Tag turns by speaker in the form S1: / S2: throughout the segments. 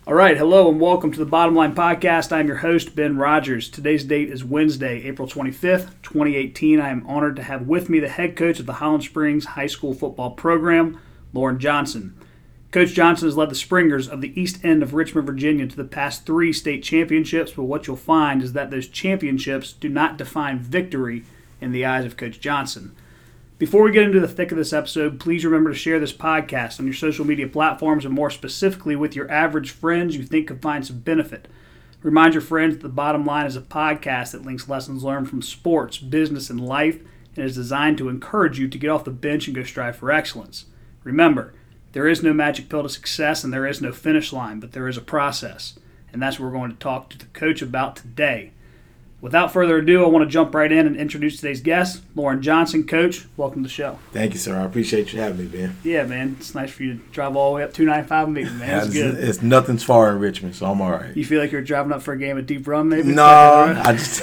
S1: All right, hello and welcome to the Bottom Line Podcast. I'm your host, Ben Rogers. Today's date is Wednesday, April 25th, 2018. I am honored to have with me the head coach of the Highland Springs High School football program, Loren Johnson. Coach Johnson has led the Springers of the East End of Richmond, Virginia to the past 3 state championships, but what you'll find is that those championships do not define victory in the eyes of Coach Johnson. Before we get into the thick of this episode, please remember to share this podcast on your social media platforms and more specifically with your average friends you think could find some benefit. Remind your friends that The Bottom Line is a podcast that links lessons learned from sports, business, and life and is designed to encourage you to get off the bench and go strive for excellence. Remember, there is no magic pill to success and there is no finish line, but there is a process. And that's what we're going to talk to the coach about today. Without further ado, I want to jump right in and introduce today's guest, Loren Johnson. Coach, welcome to the show.
S2: Thank you, sir. I appreciate you having me, Ben.
S1: Yeah, man. It's nice for you to drive all the way up 295 and meet me, man. It's good.
S2: It's nothing's far in Richmond, so I'm all right.
S1: You feel like you're driving up for a game of Deep Run, maybe?
S2: No, I just,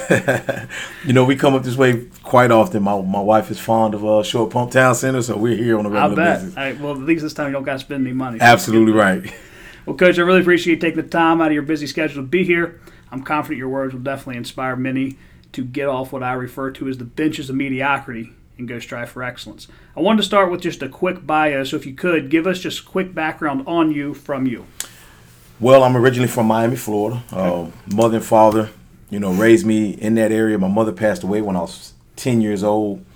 S2: we come up this way quite often. My wife is fond of Short Pump Town Center, so we're here on a regular basis.
S1: I bet. Well, at least this time you don't got to spend any money.
S2: Absolutely right.
S1: Well, Coach, I really appreciate you taking the time out of your busy schedule to be here. I'm confident your words will definitely inspire many to get off what I refer to as the benches of mediocrity and go strive for excellence. I wanted to start with just a quick bio, so if you could, give us just a quick background on you from you.
S2: Well, I'm originally from Miami, Florida.
S1: Okay.
S2: Mother and father, raised me in that area. My mother passed away when I was 10 years old.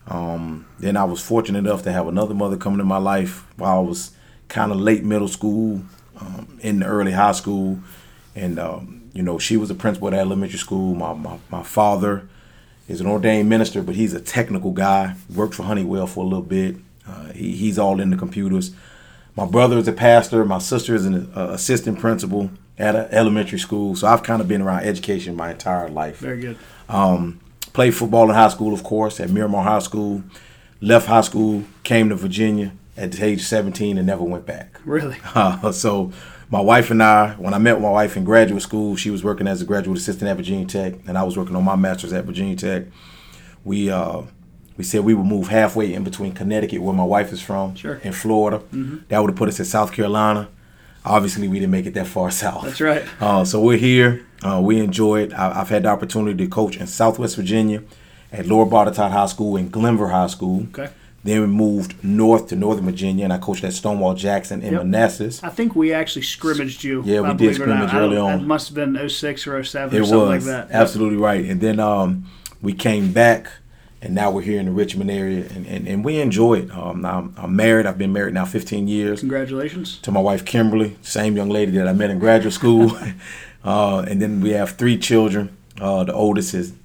S2: Then I was fortunate enough to have another mother come into my life while I was kind of late middle school, in the early high school. And, she was a principal at elementary school. My father is an ordained minister, but he's a technical guy. Worked for Honeywell for a little bit. He's all into computers. My brother is a pastor. My sister is an assistant principal at an elementary school. So I've kind of been around education my entire life.
S1: Very good.
S2: Played football in high school, of course, at Miramar High School. Left high school, came to Virginia at the age of 17 and never went back.
S1: Really?
S2: So my wife and I, when I met my wife in graduate school, she was working as a graduate assistant at Virginia Tech, and I was working on my master's at Virginia Tech. We said we would move halfway in between Connecticut, where my wife is from,
S1: sure,
S2: and Florida.
S1: Mm-hmm.
S2: That would have put us in South Carolina. Obviously, we didn't make it that far south.
S1: That's right.
S2: So we're here. We enjoy it. I've had the opportunity to coach in Southwest Virginia at Lower Botetourt High School and Glenver High School.
S1: Okay.
S2: Then we moved north to Northern Virginia, and I coached at Stonewall Jackson in Manassas.
S1: I think we actually scrimmaged you.
S2: Yeah, we did scrimmage early on.
S1: It must have been 06 or 07
S2: it
S1: or something
S2: was,
S1: like that.
S2: Absolutely right. And then we came back, and now we're here in the Richmond area, and we enjoy it. I'm married. I've been married now 15 years.
S1: Congratulations.
S2: To my wife, Kimberly, same young lady that I met in graduate school. And then we have 3 children. The oldest is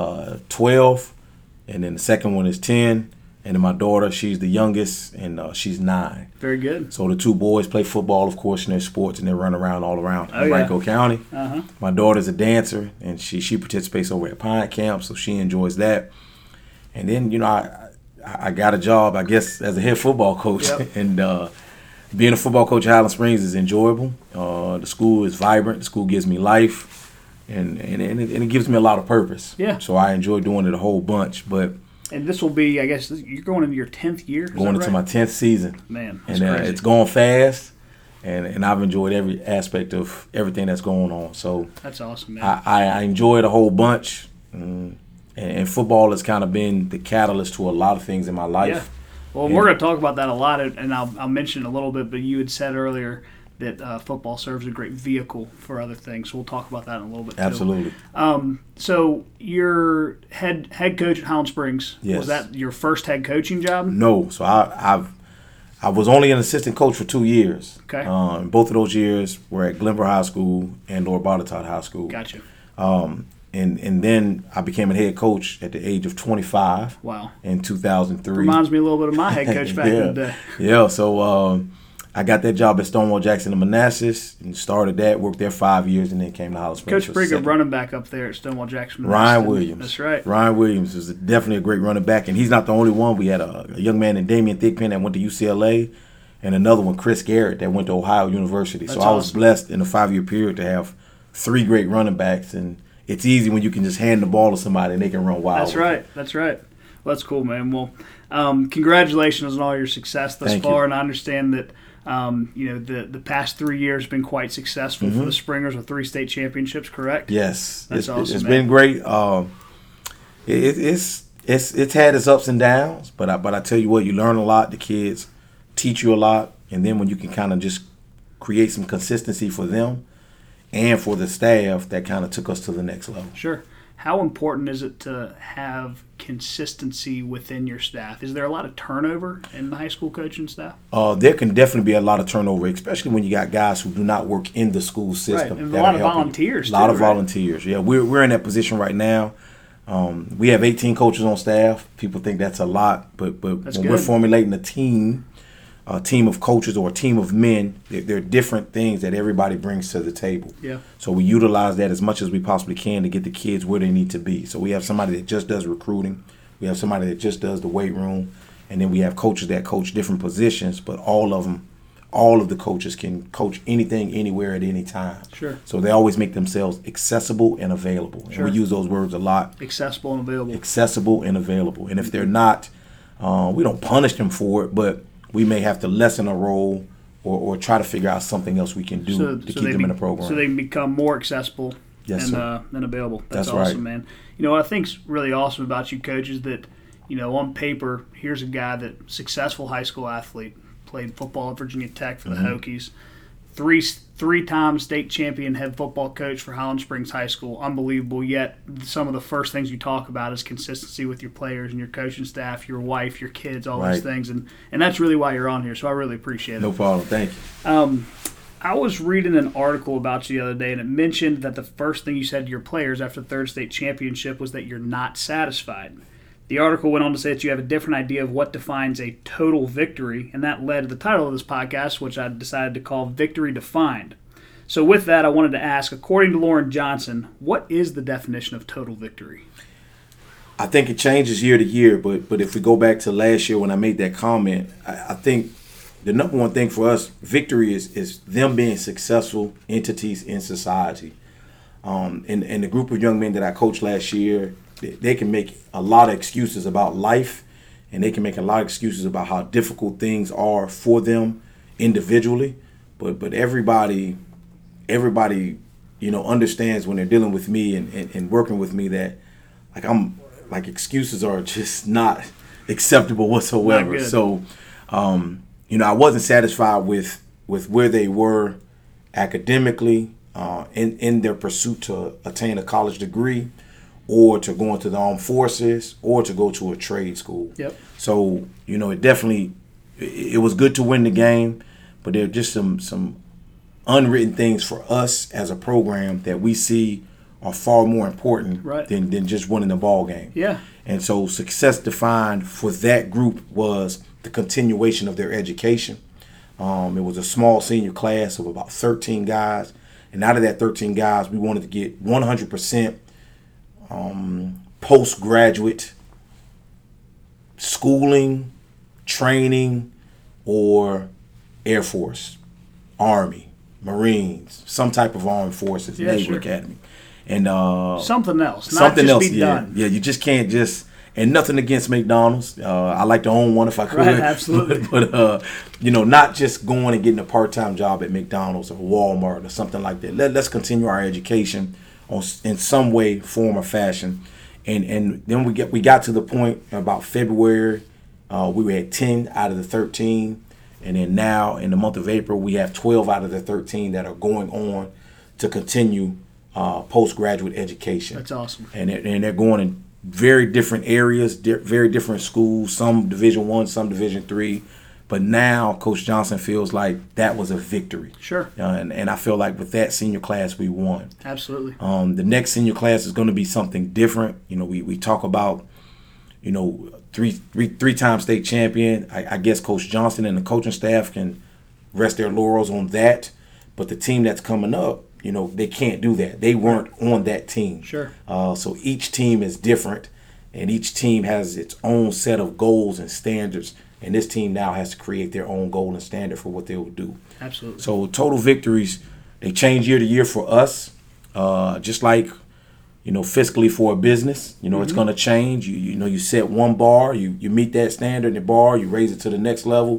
S2: 12, and then the second one is 10. And then my daughter, she's the youngest, and she's 9.
S1: Very good.
S2: So the 2 boys play football, of course, in their sports, and they run around all around Henrico County.
S1: Uh-huh.
S2: My daughter's a dancer, and she participates over at Pine Camp, so she enjoys that. And then, I got a job, I guess, as a head football coach.
S1: Yep.
S2: And being a football coach at Highland Springs is enjoyable. The school is vibrant. The school gives me life, and it gives me a lot of purpose.
S1: Yeah.
S2: So I enjoy doing it a whole bunch, but...
S1: And this will be, I guess, you're going into your 10th year?
S2: Going into my 10th season.
S1: Man, that's
S2: and
S1: crazy.
S2: It's going fast, and I've enjoyed every aspect of everything that's going on. So
S1: that's awesome, man.
S2: I enjoy it a whole bunch, and football has kind of been the catalyst to a lot of things in my life.
S1: Yeah. Well, we're going to talk about that a lot, and I'll mention it a little bit, but you had said earlier that football serves a great vehicle for other things. So we'll talk about that in a little bit too.
S2: Absolutely.
S1: So you're head coach at Highland Springs.
S2: Yes.
S1: Was that your first head coaching job?
S2: No. So I was only an assistant coach for 2 years.
S1: Okay.
S2: Both of those years were at Glenver High School and Lower Botetourt High School.
S1: Gotcha.
S2: And then I became a head coach at the age of 25.
S1: Wow.
S2: In 2003.
S1: Reminds me a little bit of my head coach back in the day.
S2: Yeah. So I got that job at Stonewall Jackson in Manassas and started that, worked there 5 years, and then came to Highland Springs.
S1: Coach, pretty good running back up there at Stonewall Jackson.
S2: Ryan Williams.
S1: That's right.
S2: Ryan Williams is definitely a great running back, and he's not the only one. We had a young man named Damian Thigpen that went to UCLA, and another one, Chris Garrett, that went to Ohio University.
S1: That's
S2: so I was
S1: awesome.
S2: blessed in a 5-year period to have 3 great running backs, and it's easy when you can just hand the ball to somebody and they can run wild.
S1: That's right. That's right. Well, that's cool, man. Well, congratulations on all your success thus
S2: Thank
S1: far,
S2: you.
S1: and I understand that The past 3 years have been quite successful for the Springers with 3 state championships, correct?
S2: Yes.
S1: That's awesome,
S2: It's
S1: man.
S2: been great. It's had its ups and downs, but I tell you what, you learn a lot. The kids teach you a lot, and then when you can kind of just create some consistency for them and for the staff, that kind of took us to the next level.
S1: Sure. How important is it to have consistency within your staff? Is there a lot of turnover in the high school coaching staff?
S2: There can definitely be a lot of turnover, especially when you got guys who do not work in the school system.
S1: Right, and a lot of volunteers.
S2: A lot of volunteers. Yeah, we're in that position right now. We have 18 coaches on staff. People think that's a lot, but when we're formulating a team of coaches or a team of men, there are different things that everybody brings to the table.
S1: Yeah.
S2: So we utilize that as much as we possibly can to get the kids where they need to be. So we have somebody that just does recruiting. We have somebody that just does the weight room. And then we have coaches that coach different positions, but all of the coaches can coach anything, anywhere, at any time.
S1: Sure.
S2: So they always make themselves accessible and available.
S1: Sure.
S2: And we use those words a lot.
S1: Accessible and available.
S2: Accessible and available. And if they're not, we don't punish them for it, but we may have to lessen a role or try to figure out something else we can do to keep them in the program.
S1: So they can become more accessible and available. That's awesome,
S2: right.
S1: man. You know what I think's really awesome about you coaches that, on paper, here's a guy that successful high school athlete, played football at Virginia Tech for the Hokies, three-time state champion head football coach for Highland Springs High School. Unbelievable. Yet some of the first things you talk about is consistency with your players and your coaching staff, your wife, your kids, all those things. And that's really why you're on here. So I really appreciate it.
S2: No problem. Thank you.
S1: I was reading an article about you the other day, and it mentioned that the first thing you said to your players after the third state championship was that you're not satisfied. The article went on to say that you have a different idea of what defines a total victory, and that led to the title of this podcast, which I decided to call Victory Defined. So with that, I wanted to ask, according to Lauren Johnson, what is the definition of total victory?
S2: I think it changes year to year, but if we go back to last year when I made that comment, I think the number one thing for us, victory is them being successful entities in society. And the group of young men that I coached last year, they can make a lot of excuses about life, and they can make a lot of excuses about how difficult things are for them individually. But everybody, understands when they're dealing with me and working with me that excuses are just not acceptable whatsoever. So, I wasn't satisfied with where they were academically in their pursuit to attain a college degree, or to go into the armed forces, or to go to a trade school.
S1: Yep.
S2: So, it was good to win the game, but there are just some unwritten things for us as a program that we see are far more important than just winning the ball game.
S1: Yeah. And
S2: so success defined for that group was the continuation of their education. It was a small senior class of about 13 guys. And out of that 13 guys, we wanted to get 100% postgraduate schooling, training, or Air Force, Army, Marines, some type of armed forces, Naval Academy. And
S1: something else.
S2: Something
S1: not
S2: else,
S1: just be done.
S2: Yeah, you just can't just. And nothing against McDonald's. I like to own one if I could.
S1: Right, absolutely.
S2: But not just going and getting a part-time job at McDonald's or Walmart or something like that. Let's continue our education in some way, form, or fashion. And then we got to the point about February. We were at 10 out of the 13. And then now in the month of April, we have 12 out of the 13 that are going on to continue postgraduate education.
S1: That's awesome.
S2: And they're going in very different areas, very different schools, some Division I, some Division III. But now Coach Johnson feels like that was a victory.
S1: Sure.
S2: And I feel like with that senior class, we won.
S1: Absolutely.
S2: The next senior class is going to be something different. We talk about, three-time state champion. I guess Coach Johnson and the coaching staff can rest their laurels on that. But the team that's coming up, they can't do that. They weren't on that team.
S1: Sure.
S2: So each team is different, and each team has its own set of goals and standards. And this team now has to create their own goal and standard for what they will do.
S1: Absolutely.
S2: So total victories, they change year to year for us. Just like, fiscally for a business, it's going to change. You set one bar, you meet that standard in the bar, you raise it to the next level,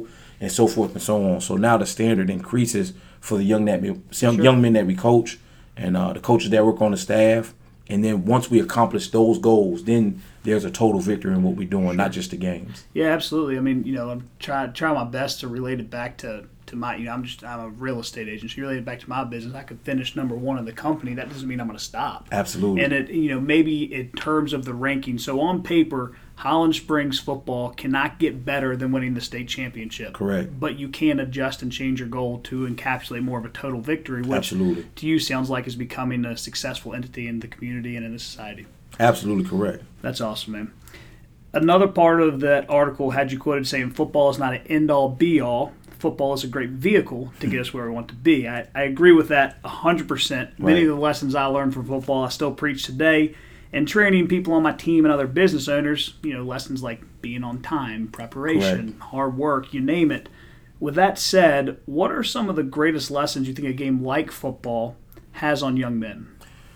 S2: and so forth and so on. So now the standard increases for the young men that we coach and the coaches that work on the staff. And then once we accomplish those goals, then there's a total victory in what we're doing, not just the games.
S1: Yeah, absolutely. I mean, I'm trying my best to relate it back to my, I'm a real estate agent. So you relate it back to my business. I could finish number one in the company. That doesn't mean I'm going to stop.
S2: Absolutely.
S1: And it, maybe in terms of the ranking. So on paper, Holland Springs football cannot get better than winning the state championship.
S2: Correct.
S1: But you can adjust and change your goal to encapsulate more of a total victory, which
S2: Absolutely.
S1: to you sounds like is becoming a successful entity in the community and in the society.
S2: Absolutely correct.
S1: That's awesome, man. Another part of that article had you quoted saying football is not an end-all, be-all. Football is a great vehicle to get us where we want to be. I agree with that 100%. Many of the lessons I learned from football I still preach today. And training people on my team and other business owners, lessons like being on time, preparation, hard work, you name it. With that said, what are some of the greatest lessons you think a game like football has on young men?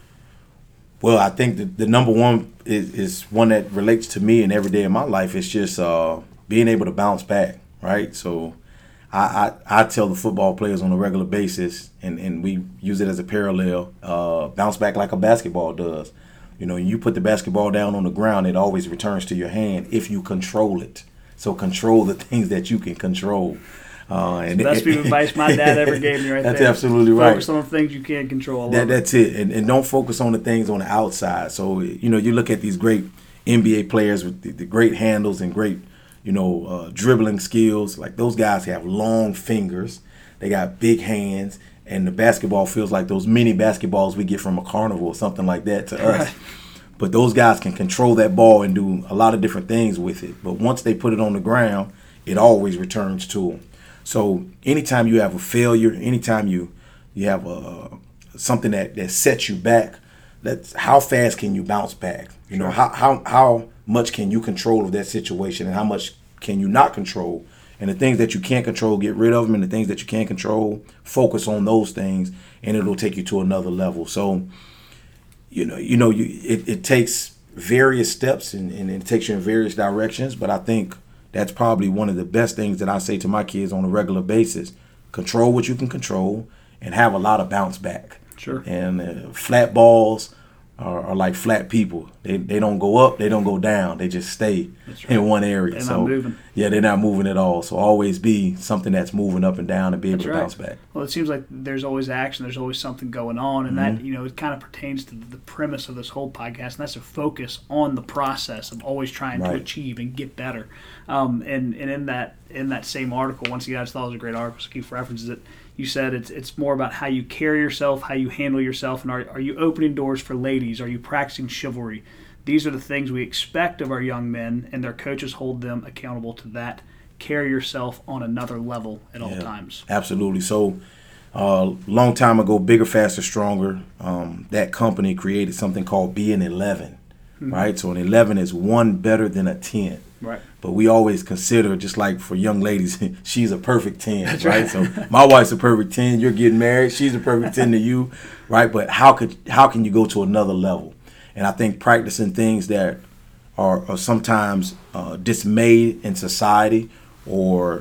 S2: Well, I think the number one is one that relates to me and every day of my life. It's just being able to bounce back, right? So I tell the football players on a regular basis, and we use it as a parallel, bounce back like a basketball does. You put the basketball down on the ground, it always returns to your hand if you control it. So control the things that you can control.
S1: And that's the advice my dad ever gave me right
S2: that's
S1: there.
S2: That's absolutely right.
S1: Focus on the things you can't control.
S2: That's it. And don't focus on the things on the outside. So, you look at these great NBA players with the great handles and great, dribbling skills. Like those guys have long fingers. They got big hands. And the basketball feels like those mini basketballs we get from a carnival or something like that to us. But those guys can control that ball and do a lot of different things with it. But once they put it on the ground, it always returns to them. So anytime you have a failure, anytime you have something that sets you back, that's how fast can you bounce back? How much can you control of that situation and how much can you not control? And the things that you can't control, get rid of them. And the things that you can't control, focus on those things, and it'll take you to another level. So, it takes various steps and it takes you in various directions. But I think that's probably one of the best things that I say to my kids on a regular basis. Control what you can control and have a lot of bounce back.
S1: Sure.
S2: And flat balls are like flat people. They don't go up, they don't go down. They just stay in one area.
S1: They're not moving.
S2: Yeah, they're not moving at all. So always be something that's moving up and down and be able to bounce back.
S1: Well, it seems like there's always action. There's always something going on. And that, it kind of pertains to the premise of this whole podcast. And that's a focus on the process of always trying to achieve and get better. And in that same article, once again, I just thought it was a great article, so Keith references it. You said it's more about how you carry yourself, how you handle yourself, and are you opening doors for ladies? Are you practicing chivalry? These are the things we expect of our young men, and their coaches hold them accountable to that. Carry yourself on another level at all times.
S2: Absolutely. So, long time ago, Bigger, Faster, Stronger, that company created something called Be an 11, right? So an 11 is one better than a 10.
S1: Right.
S2: But we always consider, just like for young ladies, she's a perfect 10, right? So my wife's a perfect 10. You're getting married. She's a perfect 10 to you, right? But how can you go to another level? And I think practicing things that are sometimes dismayed in society, or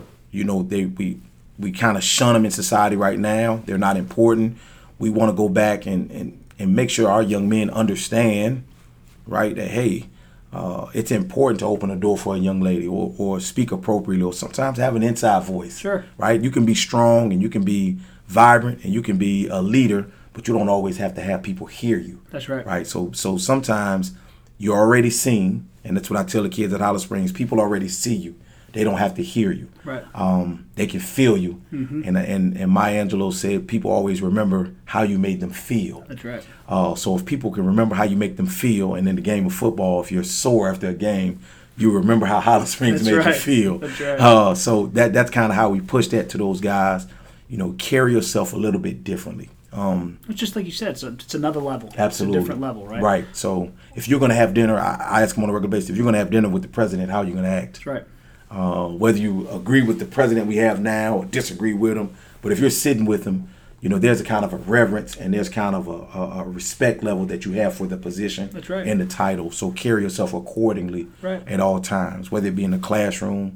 S2: we kind of shun them in society right now. They're not important. We want to go back and make sure our young men understand, right, that hey. It's important to open a door for a young lady or speak appropriately or sometimes have an inside voice.
S1: Sure.
S2: Right? You can be strong and you can be vibrant and you can be a leader, but you don't always have to have people hear you.
S1: That's right.
S2: Right? So sometimes you're already seen, and that's what I tell the kids at Holland Springs, people already see you. They don't have to hear you.
S1: Right.
S2: They can feel you. And Maya Angelou said people always remember how you made them feel.
S1: That's right.
S2: So if people can remember how you make them feel, and in the game of football, if you're sore after a game, you remember how Holland Springs made you feel.
S1: That's right.
S2: So that's kind of how we push that to those guys. Carry yourself a little bit differently.
S1: It's just like you said, so it's another level.
S2: Absolutely.
S1: It's a different level, right?
S2: Right. So if you're going to have dinner, I ask them on a regular basis, if you're going to have dinner with the president, how are you going to act?
S1: That's right.
S2: Whether you agree with the president we have now or disagree with him, but if you're sitting with him, there's a kind of a reverence and there's kind of a respect level that you have for the position and the title. So carry yourself accordingly at all times, whether it be in the classroom,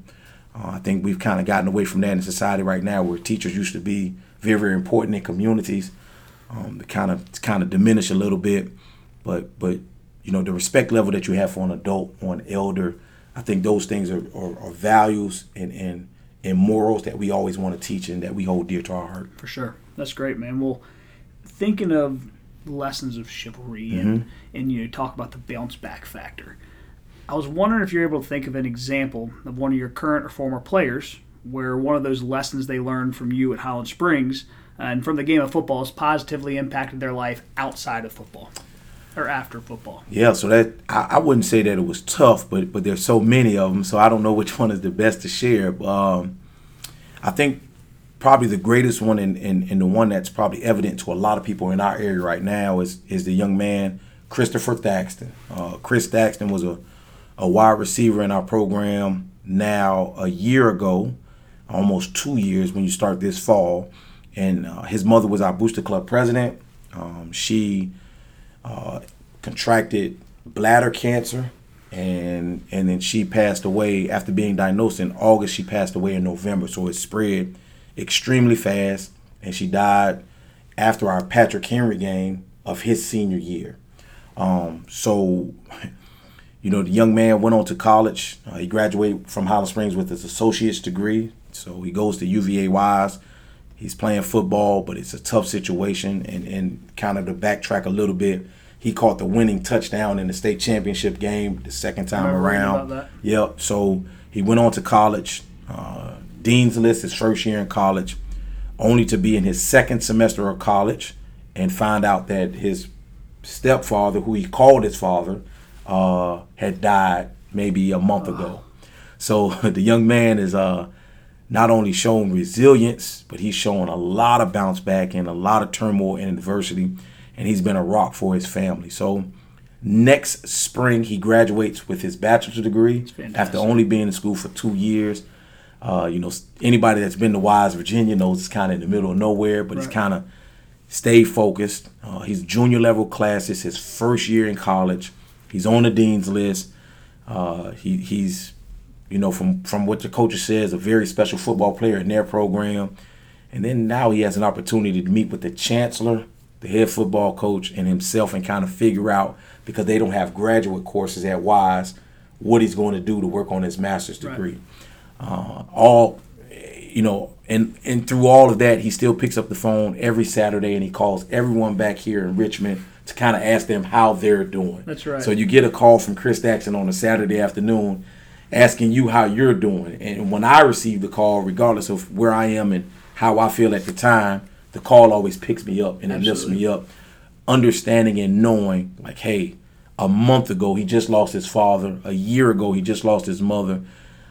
S2: I think we've kind of gotten away from that in society right now, where teachers used to be very, very important in communities. They kind of diminish a little bit, but the respect level that you have for an adult or an elder, I think those things are values and morals that we always want to teach and that we hold dear to our heart.
S1: For sure. That's great, man. Well, thinking of lessons of chivalry and talk about the bounce back factor, I was wondering if you're able to think of an example of one of your current or former players where one of those lessons they learned from you at Highland Springs and from the game of football has positively impacted their life outside of football or after football.
S2: Yeah, so that I wouldn't say that it was tough, but there's so many of them, so I don't know which one is the best to share. I think probably the greatest one and the one that's probably evident to a lot of people in our area right now is the young man Christopher Thaxton. Chris Thaxton was a wide receiver in our program now a year ago, almost 2 years when you start this fall. And his mother was our booster club president. She contracted bladder cancer, and then she passed away after being diagnosed in August. She passed away in November, so it spread extremely fast, and she died after our Patrick Henry game of his senior year. The young man went on to college. He graduated from Highland Springs with his associate's degree. So he goes to UVA Wise. He's playing football, but it's a tough situation. And kind of to backtrack a little bit, he caught the winning touchdown in the state championship game the second time around.
S1: About that.
S2: Yep. So he went on to college, Dean's List his first year in college, only to be in his second semester of college and find out that his stepfather, who he called his father, had died maybe a month ago. So the young man is not only shown resilience, but he's shown a lot of bounce back and a lot of turmoil and adversity, and he's been a rock for his family. So next spring, he graduates with his bachelor's degree after only being in school for 2 years. Anybody that's been to Wise, Virginia knows it's kind of in the middle of nowhere, but He's kind of stayed focused. He's junior level classes, his first year in college. He's on the Dean's List. He's from what the coach says, a very special football player in their program. And then now he has an opportunity to meet with the chancellor, the head football coach, and himself and kind of figure out, because they don't have graduate courses at Wise, what he's going to do to work on his master's degree. And through all of that, he still picks up the phone every Saturday and he calls everyone back here in Richmond to kind of ask them how they're doing.
S1: That's right.
S2: So you get a call from Chris Thaxton on a Saturday afternoon asking you how you're doing. And when I receive the call, regardless of where I am and how I feel at the time, the call always picks me up and it lifts me up. Understanding and knowing, like, hey, a month ago he just lost his father. A year ago he just lost his mother.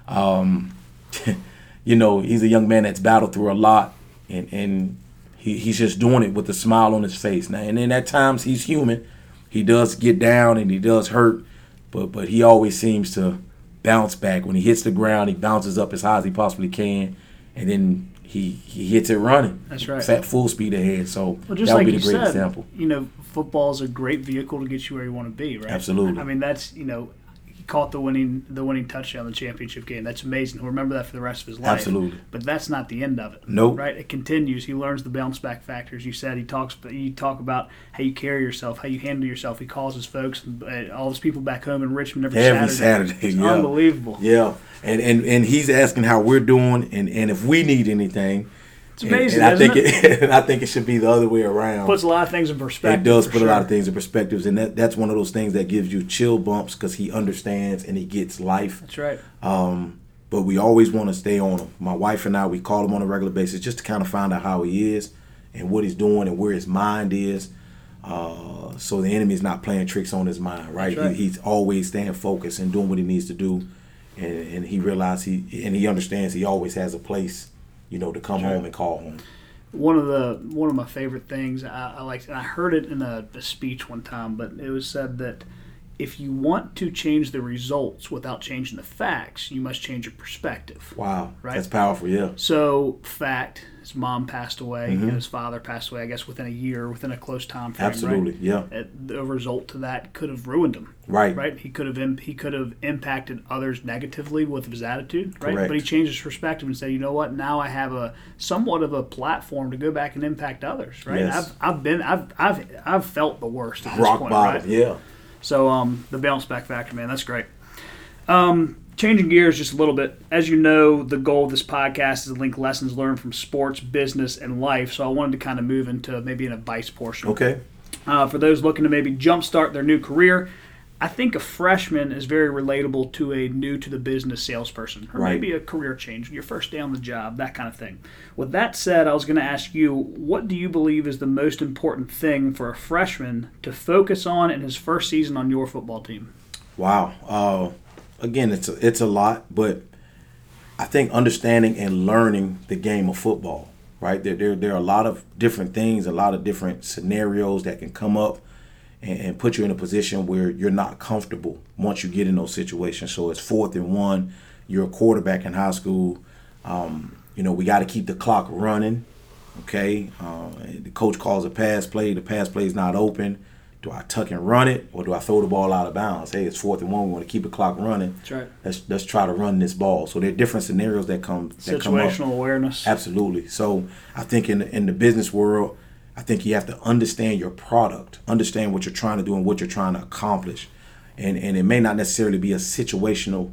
S2: He's a young man that's battled through a lot, and he's just doing it with a smile on his face now. And then at times he's human. He does get down and he does hurt, but he always seems to bounce back. When he hits the ground, he bounces up as high as he possibly can, and then he hits it running.
S1: That's right.
S2: At full speed ahead. So
S1: that would be the great example. Football is a great vehicle to get you where you want to be, right?
S2: Absolutely.
S1: I mean, that's he caught the winning touchdown in the championship game. That's amazing. He'll remember that for the rest of his life.
S2: Absolutely.
S1: But that's not the end of it.
S2: Nope.
S1: Right? It continues. He learns the bounce back factors. You said you talk about how you carry yourself, how you handle yourself. He calls his folks, all his people back home in Richmond every Saturday. It's unbelievable.
S2: Yeah. And he's asking how we're doing and if we need anything.
S1: It's amazing,
S2: and I think it should be the other way around.
S1: Puts a lot of things in perspective.
S2: It does put a lot of things in perspectives, and that's one of those things that gives you chill bumps because he understands and he gets life.
S1: That's right.
S2: But we always want to stay on him. My wife and I, we call him on a regular basis just to kind of find out how he is and what he's doing and where his mind is. So the enemy is not playing tricks on his mind, right? He's always staying focused and doing what he needs to do, and he realizes he understands he always has a place, to come home and call home.
S1: One of my favorite things I liked, and I heard it in a speech one time, but it was said that if you want to change the results without changing the facts, you must change your perspective.
S2: Wow.
S1: Right?
S2: That's powerful, yeah.
S1: So, fact, his mom passed away, and his father passed away, I guess, within a year, within a close time frame.
S2: Absolutely,
S1: right?
S2: yeah.
S1: The result to that could have ruined him.
S2: Right.
S1: Right? He could have impacted others negatively with his attitude, right?
S2: Correct.
S1: But he changed his perspective and said, you know what, now I have a somewhat of a platform to go back and impact others, right?
S2: Yes.
S1: I've felt the worst at this
S2: Rock
S1: point,
S2: bottom,
S1: right?
S2: yeah.
S1: So the bounce back factor, man, that's great. Changing gears just a little bit. As you know, the goal of this podcast is to link lessons learned from sports, business, and life. So I wanted to kind of move into maybe an advice portion.
S2: Okay.
S1: For those looking to maybe jumpstart their new career, I think a freshman is very relatable to a new-to-the-business salesperson, or
S2: Right.
S1: maybe a career change, your first day on the job, that kind of thing. With that said, I was going to ask you, what do you believe is the most important thing for a freshman to focus on in his first season on your football team?
S2: Wow. Again, it's a lot, but I think understanding and learning the game of football, right? There are a lot of different things, a lot of different scenarios that can come up and put you in a position where you're not comfortable once you get in those situations. So it's 4th and 1. You're a quarterback in high school. We got to keep the clock running, okay? The coach calls a pass play. The pass play is not open. Do I tuck and run it, or do I throw the ball out of bounds? Hey, it's 4th and 1. We want to keep the clock running.
S1: That's right.
S2: Let's try to run this ball. So there are different scenarios that come up.
S1: Situational awareness.
S2: Absolutely. So I think in the business world, I think you have to understand your product, understand what you're trying to do and what you're trying to accomplish. And it may not necessarily be a situational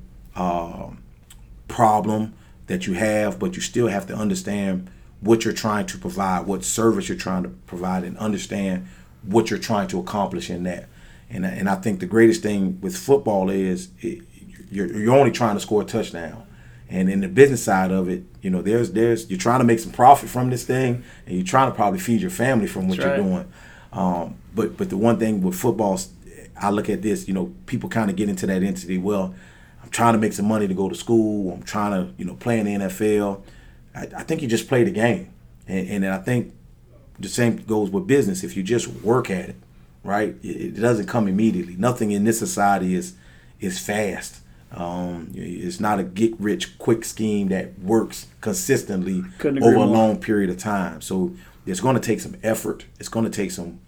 S2: problem that you have, but you still have to understand what you're trying to provide, what service you're trying to provide, and understand what you're trying to accomplish in that. And I think the greatest thing with football is you're only trying to score a touchdown. And in the business side of it, there's you're trying to make some profit from this thing, and you're trying to probably feed your family from what you're doing. But the one thing with football, I look at this, people kind of get into that entity. Well, I'm trying to make some money to go to school. I'm trying to, play in the NFL. I think you just play the game. And I think the same goes with business. If you just work at it, right, it doesn't come immediately. Nothing in this society is fast. It's not a get-rich-quick scheme that works consistently over a long period of time. So it's going to take some effort. It's going to take some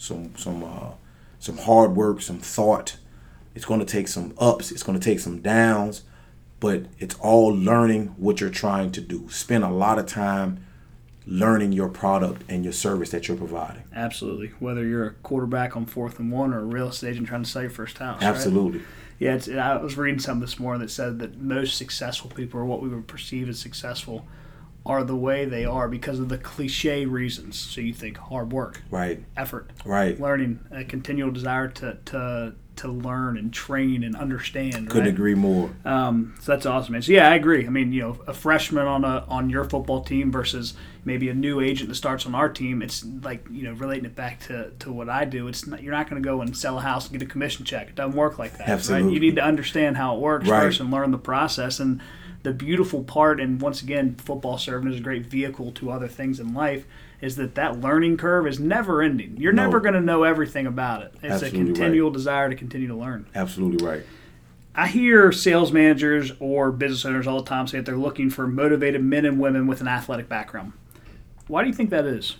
S2: hard work, some thought. It's going to take some ups. It's going to take some downs. But it's all learning what you're trying to do. Spend a lot of time learning your product and your service that you're providing.
S1: Absolutely. Whether you're a quarterback on 4th and 1 or a real estate agent trying to sell your first house.
S2: Absolutely.
S1: Right? Yeah, I was reading something this morning that said that most successful people, or what we would perceive as successful, are the way they are because of the cliche reasons. So you think hard work,
S2: right,
S1: effort,
S2: right,
S1: learning, a continual desire to learn and train and understand.
S2: Couldn't agree more.
S1: So that's awesome, man. So yeah, I agree. I mean, a freshman on your football team versus maybe a new agent that starts on our team. It's like, relating it back to what I do. It's not, you're not going to go and sell a house and get a commission check. It doesn't work like that.
S2: Absolutely.
S1: Right? You need to understand how it works first and learn the process. And the beautiful part, and once again, football serving as a great vehicle to other things in life, is that learning curve is never ending. You're never going to know everything about it. It's
S2: Absolutely
S1: a continual desire to continue to learn.
S2: Absolutely right.
S1: I hear sales managers or business owners all the time say that they're looking for motivated men and women with an athletic background. Why do you think that is?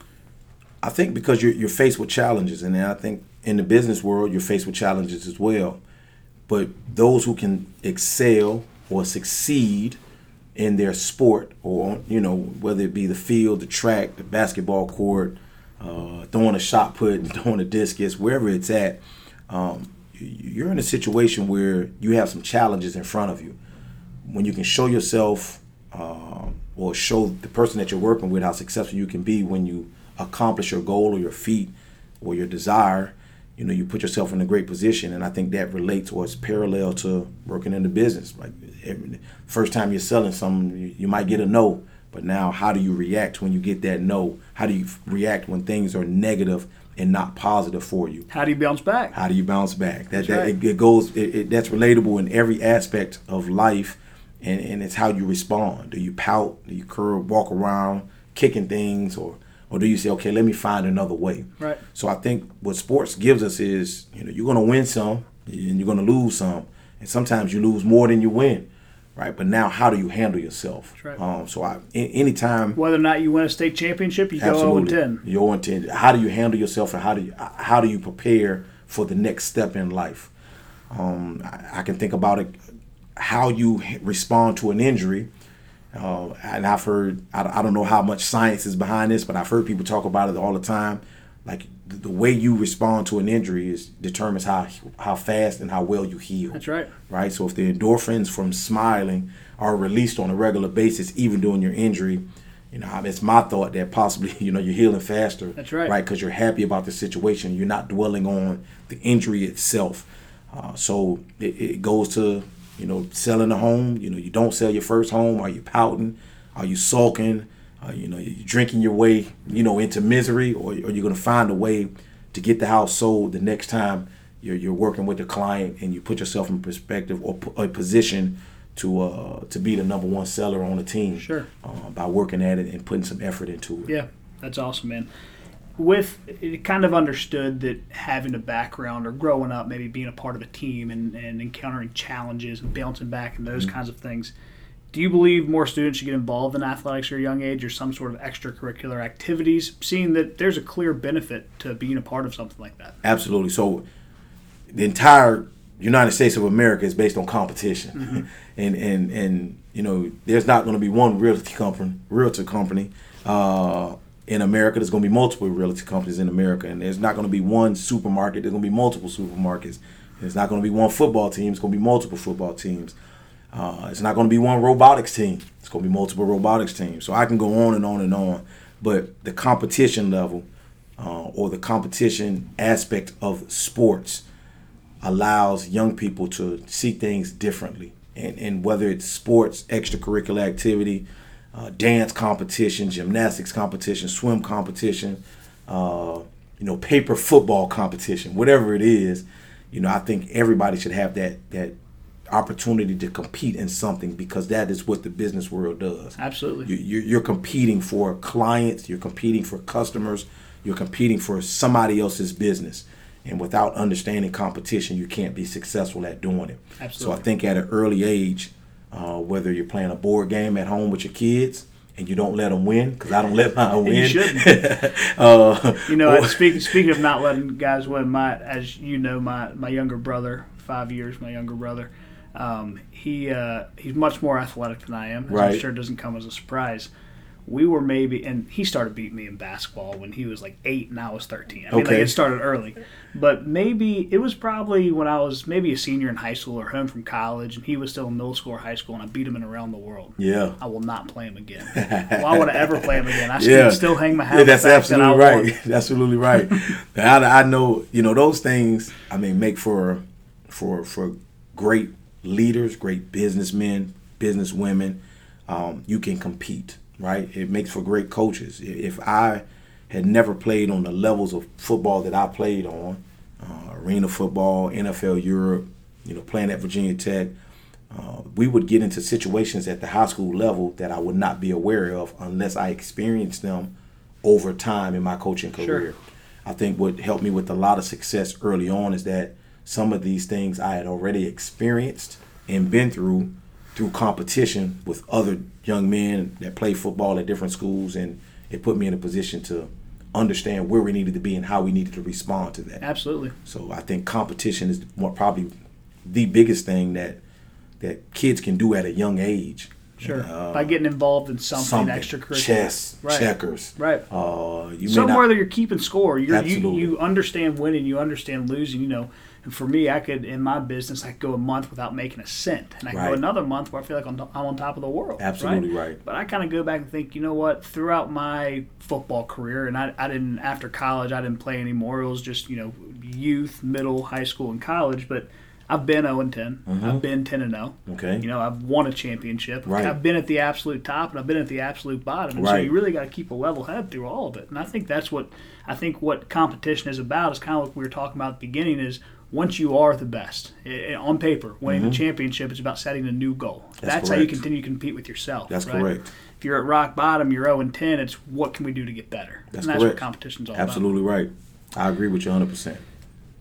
S2: I think because you're faced with challenges, and I think in the business world you're faced with challenges as well. But those who can excel or succeed in their sport, or whether it be the field, the track, the basketball court, throwing a shot put, throwing a discus, wherever it's at, you're in a situation where you have some challenges in front of you. When you can show yourself or show the person that you're working with how successful you can be when you accomplish your goal or your feat or your desire, you put yourself in a great position. And I think that relates or is parallel to working in the business. Like first time you're selling something, you might get a no, but now how do you react when you get that no? How do you react when things are negative and not positive for you?
S1: How do you bounce back?
S2: How do you bounce back? That's relatable in every aspect of life, and it's how you respond. Do you pout? Do you curve, walk around, kicking things, or do you say, okay, let me find another way?
S1: Right.
S2: So I think what sports gives us is, you're going to win some, and you're going to lose some. And sometimes you lose more than you win, right? But now, how do you handle yourself?
S1: That's right.
S2: So anytime,
S1: whether or not you win a state championship, you
S2: absolutely,
S1: go 0-10.
S2: You're 0-10. How do you handle yourself, and how do you prepare for the next step in life? I can think about it, how you respond to an injury. And I've heard, I don't know how much science is behind this, but I've heard people talk about it all the time. Like the way you respond to an injury determines how fast and how well you heal.
S1: That's right.
S2: Right. So if the endorphins from smiling are released on a regular basis, even during your injury, it's my thought that possibly you're healing faster.
S1: That's right.
S2: Right, because you're happy about the situation. You're not dwelling on the injury itself. So it goes to selling a home. You don't sell your first home. Are you pouting? Are you sulking? You're drinking your way, into misery, or are you going to find a way to get the house sold the next time you're working with the client, and you put yourself in perspective or a position to be the number one seller on the team?
S1: Sure.
S2: By working at it and putting some effort into it.
S1: Yeah, that's awesome, man. With it, kind of understood that having a background or growing up, maybe being a part of a team and encountering challenges and bouncing back and those kinds of things. Do you believe more students should get involved in athletics at a young age or some sort of extracurricular activities, seeing that there's a clear benefit to being a part of something like that?
S2: Absolutely. So the entire United States of America is based on competition. Mm-hmm. and there's not going to be one realtor company in America. There's going to be multiple realty companies in America, and there's not going to be one supermarket. There's going to be multiple supermarkets. There's not going to be one football team. It's going to be multiple football teams. It's not going to be one robotics team. It's going to be multiple robotics teams. So I can go on and on and on. But the competition level or the competition aspect of sports allows young people to see things differently. And whether it's sports, extracurricular activity, dance competition, gymnastics competition, swim competition, paper football competition, whatever it is, I think everybody should have that opportunity to compete in something, because that is what the business world does.
S1: Absolutely.
S2: You're competing for clients, you're competing for customers, you're competing for somebody else's business. And without understanding competition, you can't be successful at doing it.
S1: Absolutely.
S2: So I think at an early age, whether you're playing a board game at home with your kids and you don't let them win, because I don't let mine win.
S1: You shouldn't. Speaking of not letting guys win, my younger brother, 5 years, my younger brother, he's much more athletic than I am.
S2: Right.
S1: I'm sure it doesn't come as a surprise. We were and he started beating me in basketball when he was like 8 and I was 13. I mean, it started early. But maybe it was probably when I was maybe a senior in high school or home from college, and he was still in middle school or high school, and I beat him in around the world.
S2: Yeah.
S1: I will not play him again. Why would I ever play him again? I should still hang my hat.
S2: Yeah, that's absolutely right. That's absolutely right. I know, those things, make for great leaders, great businessmen, businesswomen. You can compete. Right, it makes for great coaches. If I had never played on the levels of football that I played on, arena football, NFL Europe, playing at Virginia Tech, we would get into situations at the high school level that I would not be aware of unless I experienced them over time in my coaching career. Sure. I think what helped me with a lot of success early on is that some of these things I had already experienced and been through competition with other young men that play football at different schools, and it put me in a position to understand where we needed to be and how we needed to respond to that.
S1: Absolutely.
S2: So I think competition is probably the biggest thing that kids can do at a young age.
S1: Sure. By getting involved in something extracurricular.
S2: Chess, checkers.
S1: Right. Whether you're keeping score, you understand winning, you understand losing, And for me, in my business, I could go a month without making a cent. And I can go another month where I feel like I'm on top of the world.
S2: Absolutely right.
S1: But I kind of go back and think, throughout my football career, and I didn't, after college, I didn't play anymore. It was just, youth, middle, high school, and college. But I've been 0-10. Mm-hmm. I've been 10-0.
S2: Okay.
S1: I've won a championship.
S2: Right.
S1: I've been at the absolute top, and I've been at the absolute bottom. And so you really got to keep a level head through all of it. And I think that's what competition is about. Is kind of what we were talking about at the beginning. Is once you are the best on paper, winning the championship, it's about setting a new goal. That's how you continue to compete with yourself.
S2: That's correct.
S1: If you're at rock bottom, you're 0-10. It's what can we do to get better.
S2: That's
S1: correct. What competition's all
S2: Absolutely
S1: about.
S2: Right. I agree with you 100%.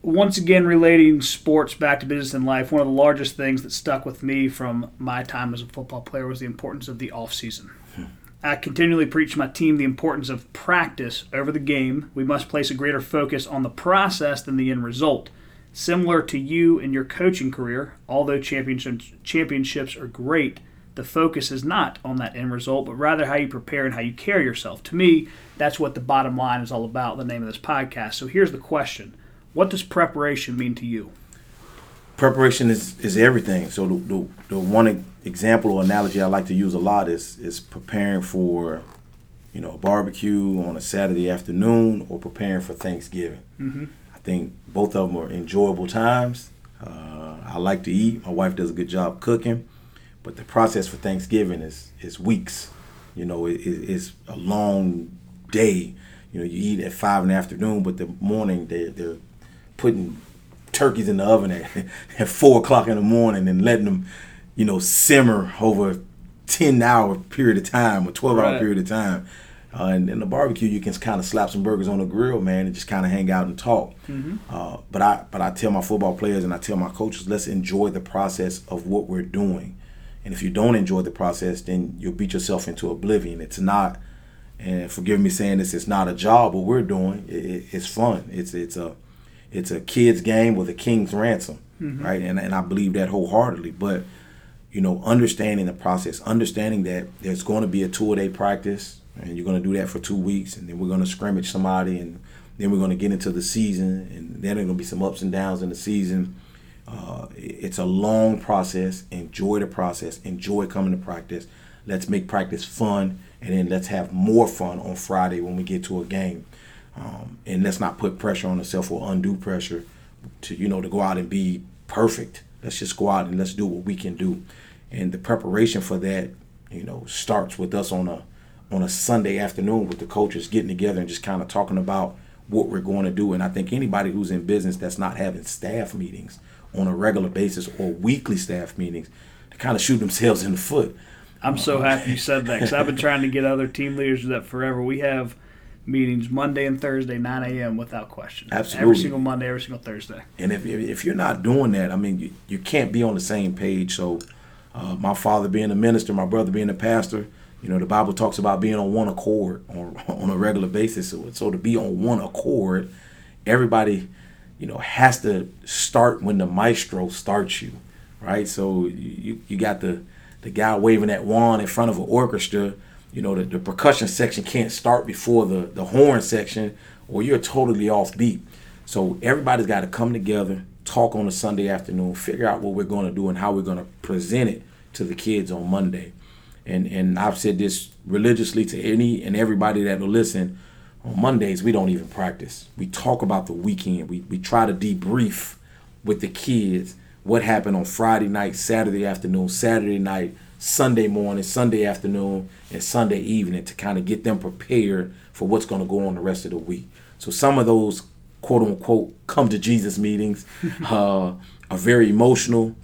S1: once again, relating sports back to business and life, one of the largest things that stuck with me from my time as a football player was the importance of the offseason. I continually preach to my team the importance of practice over the game. We must place a greater focus on the process than the end result. Similar to you in your coaching career, although championships are great, the focus is not on that end result, but rather how you prepare and how you carry yourself. To me, that's what the bottom line is all about, the name of this podcast. So here's the question. What does preparation mean to you?
S2: Preparation is everything. So the one example or analogy I like to use a lot is preparing for, a barbecue on a Saturday afternoon or preparing for Thanksgiving.
S1: Mm-hmm.
S2: I think both of them are enjoyable times. I like to eat. My wife does a good job cooking, but the process for Thanksgiving is weeks. It's a long day. You eat at 5 in the afternoon, but the morning they're putting turkeys in the oven at 4 o'clock in the morning and letting them, simmer over a 10-hour period of time or 12-hour period of time. And in the barbecue, you can kind of slap some burgers on the grill, man, and just kind of hang out and talk.
S1: Mm-hmm.
S2: But I tell my football players and I tell my coaches, let's enjoy the process of what we're doing. And if you don't enjoy the process, then you'll beat yourself into oblivion. It's not, and forgive me saying this, it's not a job. What we're doing, it's fun. It's a kid's game with a king's ransom,
S1: mm-hmm.
S2: right? And I believe that wholeheartedly. But, understanding the process, understanding that there's going to be a 2-a-day practice, and you're going to do that for 2 weeks, and then we're going to scrimmage somebody, and then we're going to get into the season, and then there's going to be some ups and downs in the season. It's a long process. Enjoy the process. Enjoy coming to practice. Let's make practice fun, and then let's have more fun on Friday when we get to a game. And let's not put pressure on ourselves or undue pressure to go out and be perfect. Let's just go out and let's do what we can do. And the preparation for that, starts with us on a Sunday afternoon with the coaches getting together and just kind of talking about what we're going to do. And I think anybody who's in business that's not having staff meetings on a regular basis or weekly staff meetings, they kind of shoot themselves in the foot.
S1: I'm so happy you said that because I've been trying to get other team leaders to do that forever. We have meetings Monday and Thursday, 9 a.m. without question.
S2: Absolutely.
S1: Every single Monday, every single Thursday.
S2: And if you're not doing that, I mean, you can't be on the same page. So my father being a minister, my brother being a pastor, the Bible talks about being on one accord on a regular basis. So to be on one accord, everybody, has to start when the maestro starts you, right? So you got the guy waving that wand in front of an orchestra. The percussion section can't start before the horn section, or you're totally off beat. So everybody's got to come together, talk on a Sunday afternoon, figure out what we're going to do and how we're going to present it to the kids on Monday. And I've said this religiously to any and everybody that will listen. On Mondays, we don't even practice. We talk about the weekend. We try to debrief with the kids what happened on Friday night, Saturday afternoon, Saturday night, Sunday morning, Sunday afternoon, and Sunday evening to kind of get them prepared for what's going to go on the rest of the week. So some of those quote-unquote come to Jesus meetings are very emotional,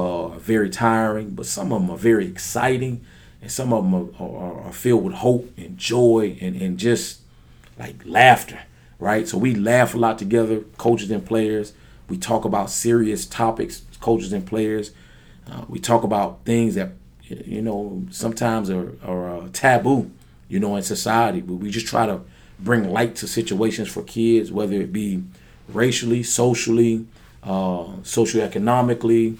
S2: very tiring, but some of them are very exciting, and some of them are filled with hope and joy and just like laughter, right? So we laugh a lot together, coaches and players. We talk about serious topics, coaches and players. We talk about things that sometimes are taboo, in society. But we just try to bring light to situations for kids, whether it be racially, socially, socioeconomically,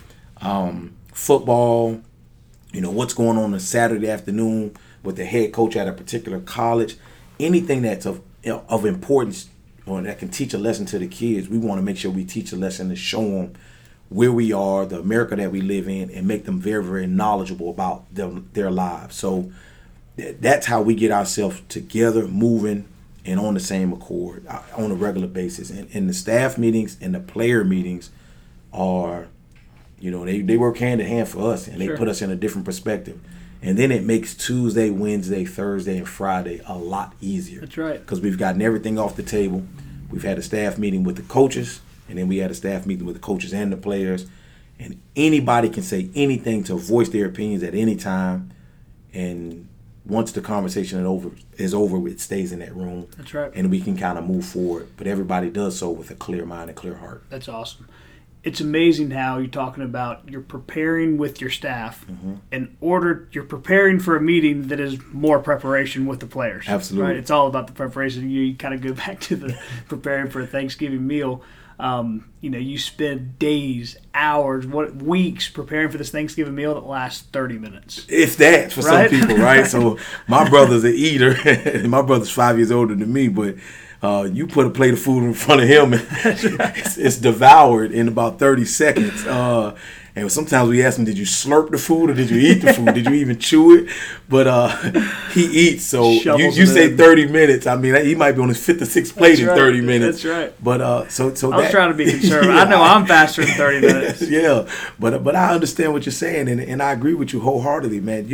S2: football, what's going on Saturday afternoon with the head coach at a particular college. Anything that's of importance or that can teach a lesson to the kids, we want to make sure we teach a lesson to show them where we are, the America that we live in, and make them very, very knowledgeable about their lives. So that's how we get ourselves together, moving, and on the same accord on a regular basis. And the staff meetings and the player meetings are, they work hand in hand for us, and they put us in a different perspective. And then it makes Tuesday, Wednesday, Thursday, and Friday a lot easier.
S1: That's right.
S2: Because we've gotten everything off the table. We've had a staff meeting with the coaches, and then we had a staff meeting with the coaches and the players. And anybody can say anything to voice their opinions at any time. And once the conversation is over, it stays in that room.
S1: That's right.
S2: And we can kind of move forward. But everybody does so with a clear mind and clear heart.
S1: That's awesome. It's amazing how you're talking about you're preparing with your staff you're preparing for a meeting that is more preparation with the players.
S2: Absolutely.
S1: Right? It's all about the preparation. You kind of go back to the preparing for a Thanksgiving meal. You spend days, hours, weeks preparing for this Thanksgiving meal that lasts 30 minutes.
S2: If that, for some people, right? So my brother's an eater. My brother's 5 years older than me, but you put a plate of food in front of him, and it's devoured in about 30 seconds. And sometimes we ask him, did you slurp the food or did you eat the food? Did you even chew it? But he eats. So you say 30 minutes. I mean, he might be on his 5th or 6th plate in 30 minutes.
S1: That's right.
S2: But so
S1: I was trying to be conservative.
S2: Yeah,
S1: I know I'm faster than 30 minutes.
S2: Yeah, but I understand what you're saying, and I agree with you wholeheartedly, man.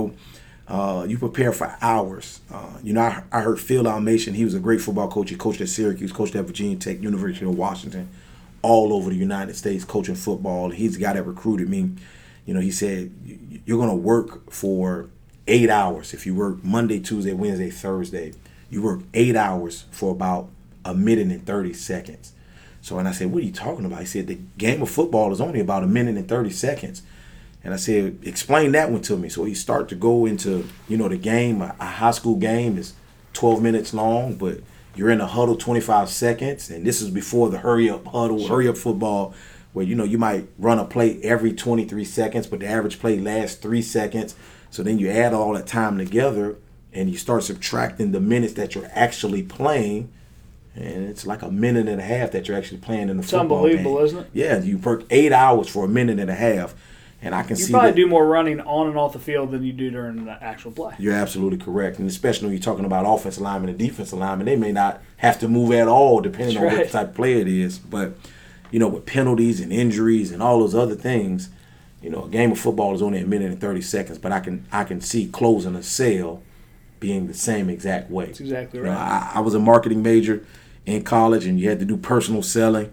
S2: You prepare for hours. I heard Phil Almation. He was a great football coach. He coached at Syracuse, coached at Virginia Tech, University of Washington, all over the United States coaching football. He's the guy that recruited me. He said, you're going to work for 8 hours. If you work Monday, Tuesday, Wednesday, Thursday, you work 8 hours for about a minute and 30 seconds. So, and I said, what are you talking about? He said, the game of football is only about a minute and 30 seconds. And I said, explain that one to me. So he started to go into, the game. A high school game is 12 minutes long, but you're in a huddle 25 seconds. And this is before the hurry-up huddle, hurry-up football, where, you might run a play every 23 seconds, but the average play lasts 3 seconds. So then you add all that time together, and you start subtracting the minutes that you're actually playing. And it's like a minute and a half that you're actually playing in the football game.
S1: It's unbelievable, isn't it?
S2: Yeah, you work 8 hours for a minute and a half. And I can
S1: you
S2: see
S1: probably
S2: that
S1: do more running on and off the field than you do during the actual play.
S2: You're absolutely correct. And especially when you're talking about offensive linemen and defensive linemen, they may not have to move at all depending on what type of player it is. But, with penalties and injuries and all those other things, a game of football is only a minute and 30 seconds. But I can see closing a sale being the same exact way.
S1: That's exactly right.
S2: I was a marketing major in college, and you had to do personal selling.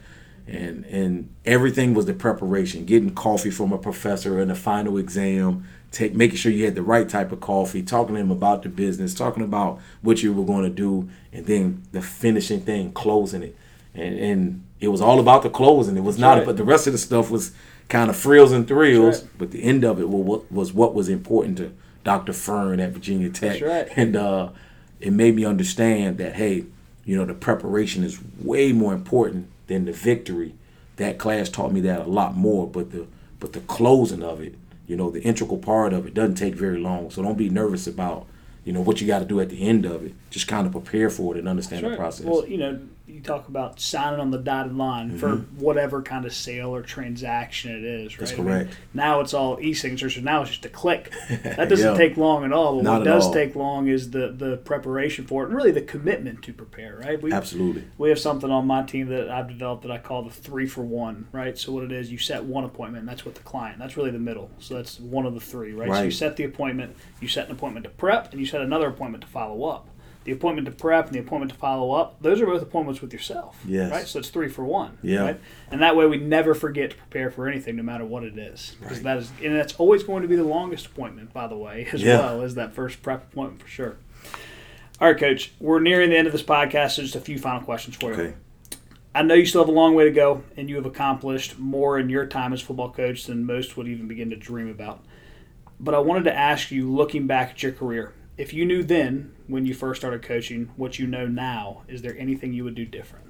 S2: And everything was the preparation, getting coffee from a professor in the final exam, making sure you had the right type of coffee, talking to him about the business, talking about what you were going to do, and then the finishing thing, closing it. And it was all about the closing. It was but the rest of the stuff was kind of frills and thrills. But the end of it was what was important to Dr. Fern at Virginia Tech. And it made me understand that, hey, the preparation is way more important than the victory. That class taught me that a lot more, but the closing of it, the integral part of it doesn't take very long. So don't be nervous about, what you got to do at the end of it. Just kind of prepare for it and understand the process.
S1: Well, you talk about signing on the dotted line for whatever kind of sale or transaction it is, right?
S2: That's correct.
S1: Now it's all e-signatures, so now it's just a click. That doesn't take long at all. But what does take long is the preparation for it and really the commitment to prepare, right?
S2: Absolutely.
S1: We have something on my team that I've developed that I call the 3-for-1, right? So what it is, you set one appointment, and that's with the client. That's really the middle. So that's one of the three, right? So you set the appointment, you set an appointment to prep, and you set another appointment to follow up. The appointment to prep and the appointment to follow up, those are both appointments with yourself.
S2: Yes.
S1: Right? So it's 3-for-1.
S2: Yeah.
S1: Right? And that way we never forget to prepare for anything no matter what it is. Because that's always going to be the longest appointment, by the way, as well as that first prep appointment for sure. All right, Coach. We're nearing the end of this podcast, so just a few final questions for you.
S2: Okay.
S1: I know you still have a long way to go, and you have accomplished more in your time as football coach than most would even begin to dream about. But I wanted to ask you, looking back at your career, if you knew then, when you first started coaching, what you know now, is there anything you would do different?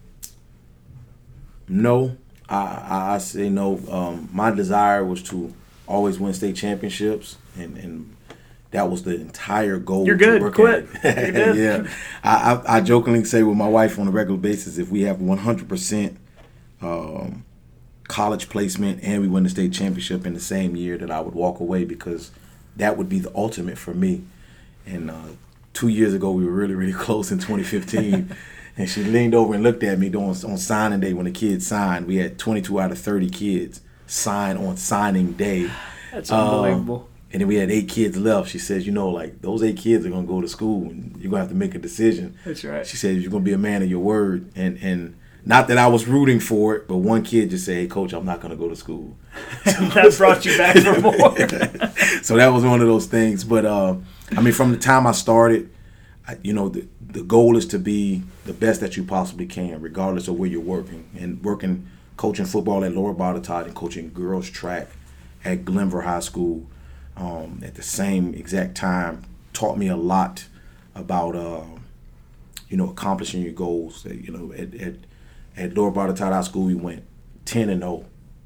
S2: No. I say no. My desire was to always win state championships, and that was the entire goal.
S1: You're good.
S2: To work
S1: Quit.
S2: At.
S1: You're good.
S2: Yeah. I jokingly say with my wife on a regular basis, if we have 100% college placement and we win the state championship in the same year, that I would walk away, because that would be the ultimate for me. And 2 years ago, we were really, really close in 2015. And she leaned over and looked at me on signing day when the kids signed. We had 22 out of 30 kids sign on signing day.
S1: That's unbelievable.
S2: And then we had 8 kids left. She says, those 8 kids are going to go to school, and you're going to have to make a decision.
S1: That's right.
S2: She says, you're going to be a man of your word. And not that I was rooting for it, but one kid just said, hey, Coach, I'm not going to go to school.
S1: That brought you back for more.
S2: So that was one of those things. But I mean, from the time I started, the goal is to be the best that you possibly can, regardless of where you're working. And coaching football at Lower Botetourt and coaching girls track at Glenver High School at the same exact time taught me a lot about accomplishing your goals. At Lower Botetourt High School, we went 9-1.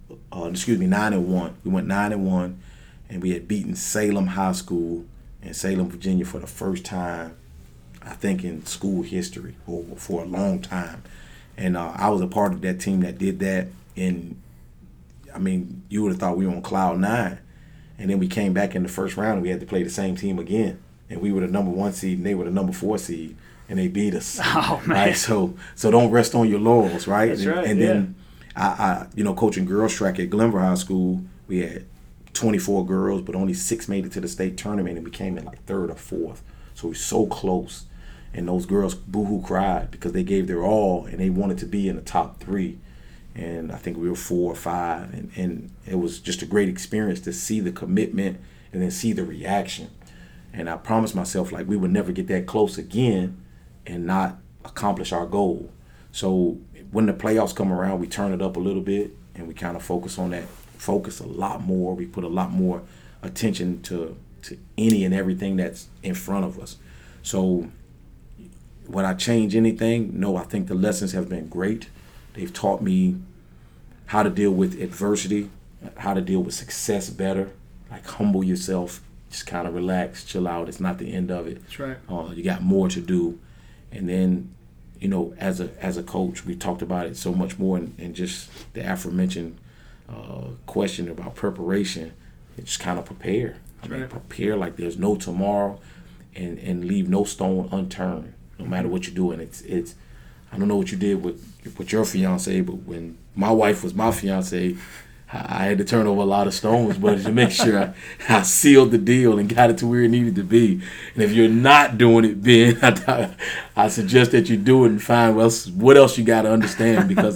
S2: We went 9-1, and we had beaten Salem High School in Salem, Virginia, for the first time, I think, in school history, or for a long time. And I was a part of that team that did that. And I mean, you would have thought we were on cloud 9. And then we came back in the first round, and we had to play the same team again. And we were the number 1 seed, and they were the number 4 seed, and they beat us.
S1: Oh, man.
S2: Right? So don't rest on your laurels, right?
S1: That's right.
S2: And then I coaching girls track at Glenver High School, we had 24 girls, but only 6 made it to the state tournament, and we came in like 3rd or 4th. So we were so close. And those girls boo-hoo cried because they gave their all, and they wanted to be in the top 3. And I think we were 4 or 5. And it was just a great experience to see the commitment and then see the reaction. And I promised myself, like, we would never get that close again and not accomplish our goal. So when the playoffs come around, we turn it up a little bit, and we kind of focus on that. Focus a lot more. We put a lot more attention to any and everything that's in front of us. So would I change anything? No, I think the lessons have been great. They've taught me how to deal with adversity, how to deal with success better, like humble yourself, just kind of relax, chill out. It's not the end of it.
S1: That's right.
S2: You got more to do. And then, as a coach, we talked about it so much more, and just the aforementioned question about preparation. Just kind of prepare. Prepare like there's no tomorrow, and leave no stone unturned, no matter what you're doing. It's I don't know what you did with your fiance, but when my wife was my fiance, I had to turn over a lot of stones, but to make sure I sealed the deal and got it to where it needed to be. And if you're not doing it, Ben, I suggest that you do it and find what else you got to understand, because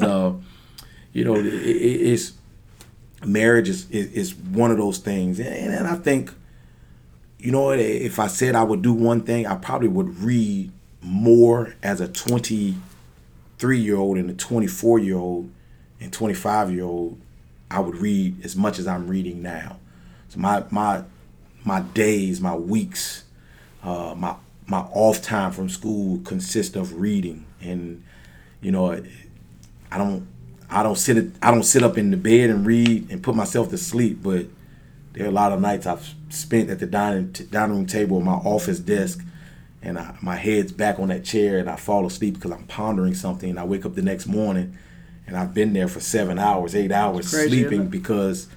S2: it's marriage is one of those things. And I think, if I said I would do one thing, I probably would read more as a 23-year-old and a 24-year-old and 25-year-old. I would read as much as I'm reading now. So my days, my weeks, my off time from school consist of reading. And I don't sit up in the bed and read and put myself to sleep, but there are a lot of nights I've spent at the dining room table, my office desk, and my head's back on that chair, and I fall asleep because I'm pondering something, and I wake up the next morning and I've been there for 7 hours, 8 hours sleeping, because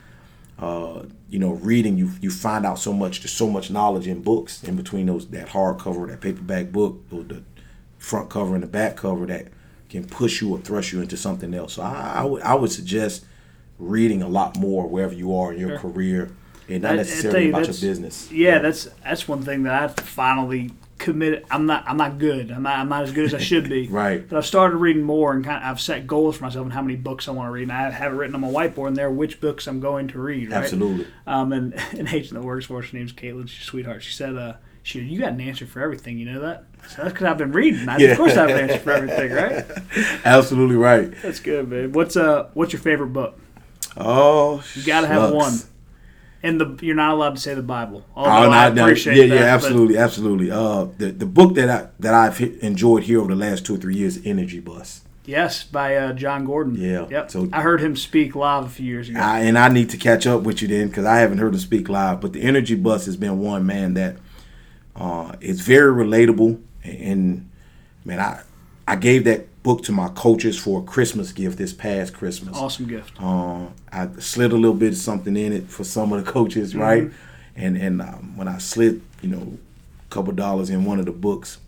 S2: reading, you find out so much. There's so much knowledge in books, in between that hardcover, that paperback book, or the front cover and the back cover, that can push you or thrust you into something else. So I would suggest reading a lot more wherever you are in your career, and not necessarily about your business.
S1: Yeah, that's one thing that I finally committed. I'm not good. I'm not as good as I should be.
S2: Right.
S1: But I've started reading more, and I've set goals for myself and how many books I want to read. And I have it written on my whiteboard, and there are which books I'm going to read. Right?
S2: Absolutely.
S1: And an agent that works for us, her name's Caitlin. She's a sweetheart. She said, you got an answer for everything. You know that? So that's because I've been reading. Of course I have an answer for everything, right?
S2: Absolutely right.
S1: That's good, man. What's your favorite book?
S2: Oh,
S1: you got to have one. And you're not allowed to say the Bible.
S2: I
S1: appreciate that.
S2: Yeah, absolutely. The book that I've enjoyed here over the last 2 or 3 years, Energy Bus.
S1: Yes, by John Gordon.
S2: Yeah.
S1: Yep.
S2: So
S1: I heard him speak live a few years ago.
S2: I need to catch up with you then, because I haven't heard him speak live. But the Energy Bus has been one, man, that it's very relatable. And man, I gave that book to my coaches for a Christmas gift this past Christmas.
S1: Awesome gift.
S2: I slid a little bit of something in it for some of the coaches, right? And when I slid, a couple dollars in one of the books,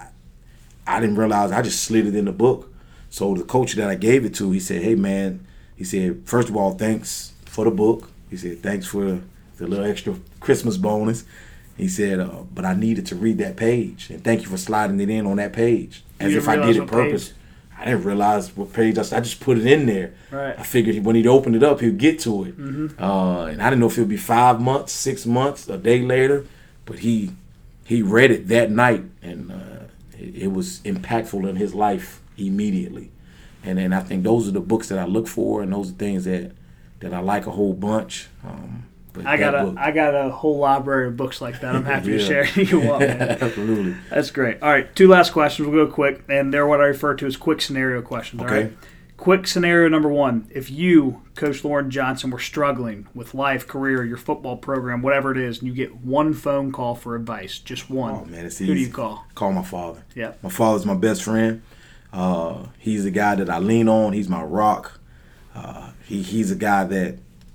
S2: I didn't realize I just slid it in the book. So the coach that I gave it to, he said, "Hey man," he said, "first of all, thanks for the book." He said, "Thanks for the little extra Christmas bonus." He said, "But I needed to read that page, and thank you for sliding it in on that page, as if I did it purpose." Page? I didn't realize what page I just put it in there.
S1: Right.
S2: I figured when he'd open it up, he'd get to it. And I didn't know if it would be 5 months, 6 months, a day later, but he he read it that night, and it was impactful in his life immediately. And then I think those are the books that I look for, and those are things that I like a whole bunch. But
S1: I got a whole library of books like that. I'm happy to share you want, man.
S2: Absolutely.
S1: That's great. All right, 2 last questions. We'll go quick, and they're what I refer to as quick scenario questions.
S2: Okay.
S1: All right. Quick scenario number 1. If you, Coach Loren Johnson, were struggling with life, career, your football program, whatever it is, and you get one phone call for advice, just one.
S2: Oh, man, it's
S1: Who
S2: easy.
S1: do you call?
S2: Call my father.
S1: Yeah.
S2: My father's my best friend. He's the guy that I lean on. He's my rock. He's a guy that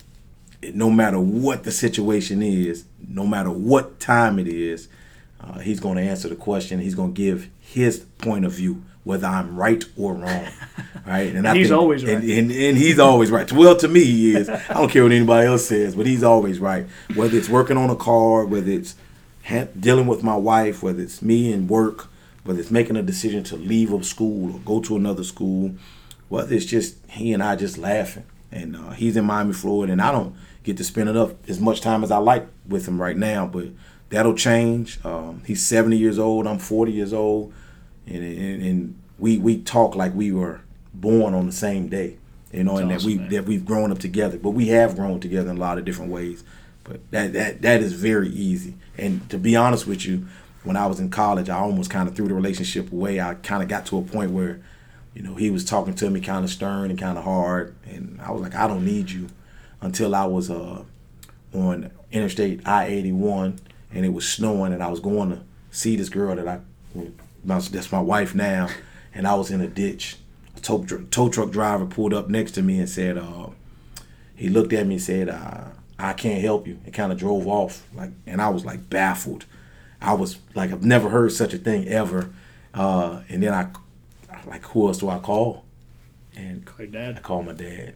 S2: no matter what the situation is, no matter what time it is, he's going to answer the question. He's going to give his point of view, whether I'm right or wrong. Right?
S1: And he's always right.
S2: And he's always right. Well, to me, he is. I don't care what anybody else says, but he's always right. Whether it's working on a car, whether it's dealing with my wife, whether it's me in work, whether it's making a decision to leave a school or go to another school, whether it's just he and I just laughing. And he's in Miami, Florida, and I don't get to spend enough as much time as I like with him right now, but that'll change. He's 70 years old. I'm 40 years old, and we talk like we were born on the same day, and
S1: awesome,
S2: that we've grown up together. But we have grown together in a lot of different ways. But that is very easy. And to be honest with you, when I was in college, I almost kind of threw the relationship away. I kind of got to a point where, he was talking to me kind of stern and kind of hard, and I was like, I don't need you. Until I was on Interstate I-81, and it was snowing, and I was going to see this girl that's my wife now, and I was in a ditch. A tow truck driver pulled up next to me and said, he looked at me and said, I can't help you, and kind of drove off. And I was like baffled. I was like, I've never heard such a thing ever. And then I who else do I call? And
S1: call your dad.
S2: I called my dad,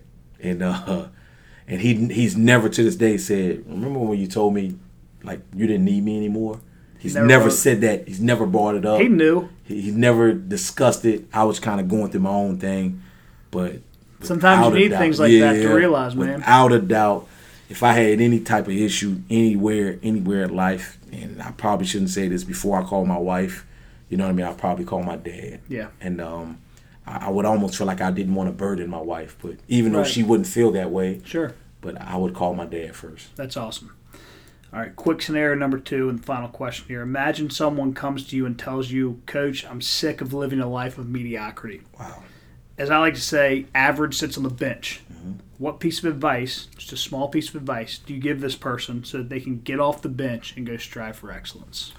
S2: and he's never to this day said, remember when you told me like you didn't need me anymore? He's never said that. He's never brought it up.
S1: He knew.
S2: He's never discussed it. I was kind of going through my own thing, but
S1: sometimes you need things like that to realize, man.
S2: Without a doubt, if I had any type of issue anywhere in life, and I probably shouldn't say this before I call my wife, you know what I mean? I'd probably call my dad.
S1: Yeah.
S2: And I would almost feel like I didn't want to burden my wife, but even though she wouldn't feel that way,
S1: sure.
S2: But I would call my dad first.
S1: That's awesome. All right, quick scenario number 2 and final question here. Imagine someone comes to you and tells you, Coach, I'm sick of living a life of mediocrity.
S2: Wow.
S1: As I like to say, average sits on the bench.
S2: Mm-hmm.
S1: What piece of advice, just a small piece of advice, do you give this person so that they can get off the bench and go strive for excellence?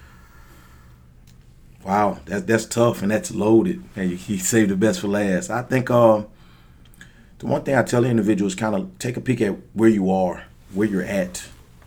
S2: Wow, that's tough and that's loaded. And he saved the best for last. I think the one thing I tell individuals, kind of take a peek at where you are, where you're at,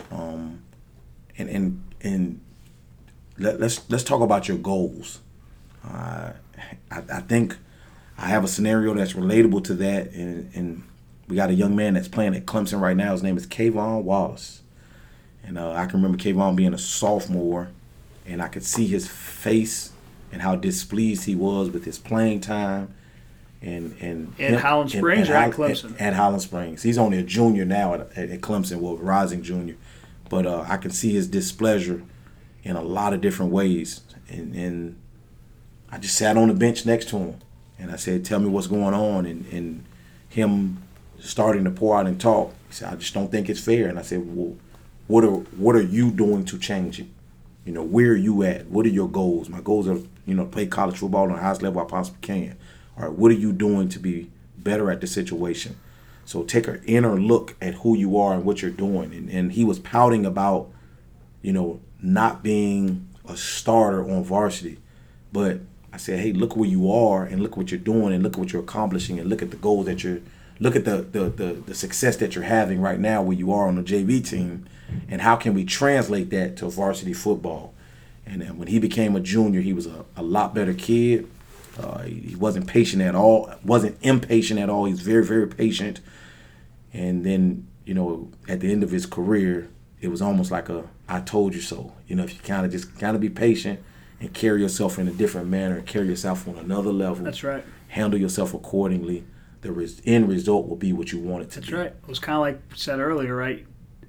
S2: and let's talk about your goals. I think I have a scenario that's relatable to that, and we got a young man that's playing at Clemson right now. His name is Kayvon Wallace, and I can remember Kayvon being a sophomore, and I could see his face and how displeased he was with his playing time. And
S1: Highland Springs or at Clemson?
S2: At Highland Springs. He's only a junior now at Clemson, well, rising junior. But I can see his displeasure in a lot of different ways. And I just sat on the bench next to him, and I said, tell me what's going on. And him starting to pour out and talk, he said, I just don't think it's fair. And I said, well, what are you doing to change it? Where are you at? What are your goals? My goals are, play college football on the highest level I possibly can. All right, what are you doing to be better at the situation? So take an inner look at who you are and what you're doing. And he was pouting about, not being a starter on varsity. But I said, hey, look where you are and look what you're doing and look what you're accomplishing and look at the goals that look at the success that you're having right now where you are on the JV team, and how can we translate that to varsity football? And then when he became a junior, he was a lot better kid. He wasn't patient at all, wasn't impatient at all. He was very, very patient. And then, at the end of his career, it was almost like I told you so. If you kind of be patient and carry yourself in a different manner, carry yourself on another level.
S1: That's right.
S2: Handle yourself accordingly. The end result will be what you want it to be.
S1: That's right. It was kind of like you said earlier, right?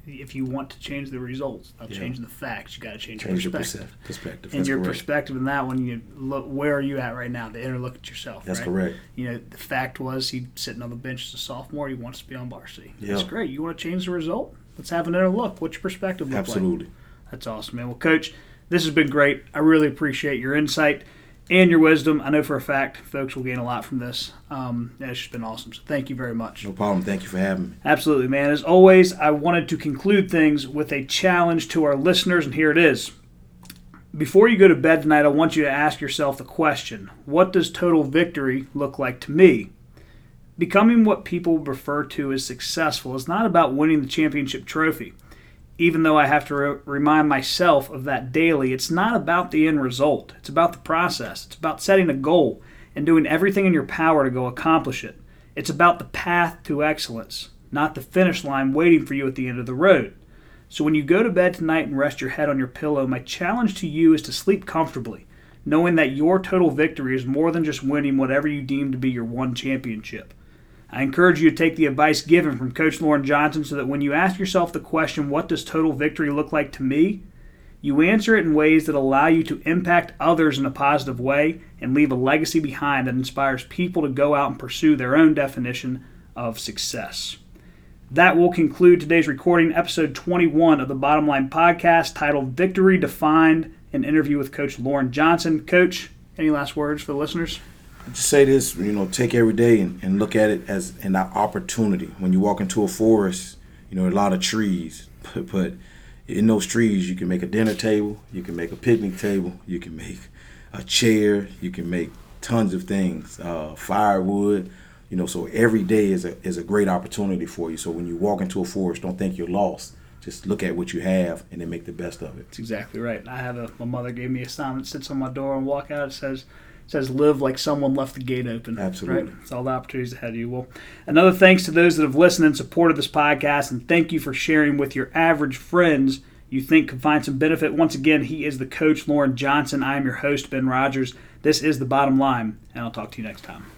S1: if you want to change the results, not changing the facts, you got to change your perspective.
S2: Perspective.
S1: And
S2: That's
S1: your
S2: correct.
S1: perspective in that one, you look, where are you at right now? To look at yourself.
S2: That's
S1: right?
S2: correct.
S1: The fact was he's sitting on the bench as a sophomore. He wants to be on varsity.
S2: Yeah.
S1: That's great. You want to change the result? Let's have another look. What's your perspective look like?
S2: Absolutely.
S1: That's awesome, man. Well, Coach, this has been great. I really appreciate your insight and your wisdom. I know for a fact folks will gain a lot from this. It's just been awesome. So thank you very much.
S2: No problem. Thank you for having me.
S1: Absolutely, man. As always, I wanted to conclude things with a challenge to our listeners, and here it is. Before you go to bed tonight, I want you to ask yourself the question, what does total victory look like to me? Becoming what people refer to as successful is not about winning the championship trophy. Even though I have to remind myself of that daily, it's not about the end result. It's about the process. It's about setting a goal and doing everything in your power to go accomplish it. It's about the path to excellence, not the finish line waiting for you at the end of the road. So when you go to bed tonight and rest your head on your pillow, my challenge to you is to sleep comfortably, knowing that your total victory is more than just winning whatever you deem to be your one championship. I encourage you to take the advice given from Coach Loren Johnson so that when you ask yourself the question, what does total victory look like to me? You answer it in ways that allow you to impact others in a positive way and leave a legacy behind that inspires people to go out and pursue their own definition of success. That will conclude today's recording, episode 21 of the Bottom Line Podcast, titled Victory Defined, an interview with Coach Loren Johnson. Coach, any last words for the listeners?
S2: Just say this, take every day and look at it as an opportunity. When you walk into a forest, a lot of trees, but in those trees you can make a dinner table, you can make a picnic table, you can make a chair, you can make tons of things, firewood, so every day is a great opportunity for you. So when you walk into a forest, don't think you're lost. Just look at what you have and then make the best of it.
S1: That's exactly right. My mother gave me a sign that sits on my door and walk out. It says live like someone left the gate open.
S2: Absolutely.
S1: Right? It's all the opportunities ahead of you. Well, another thanks to those that have listened and supported this podcast, and thank you for sharing with your average friends you think could find some benefit. Once again, he is the Coach Loren Johnson. I am your host, Ben Rogers. This is The Bottom Line, and I'll talk to you next time.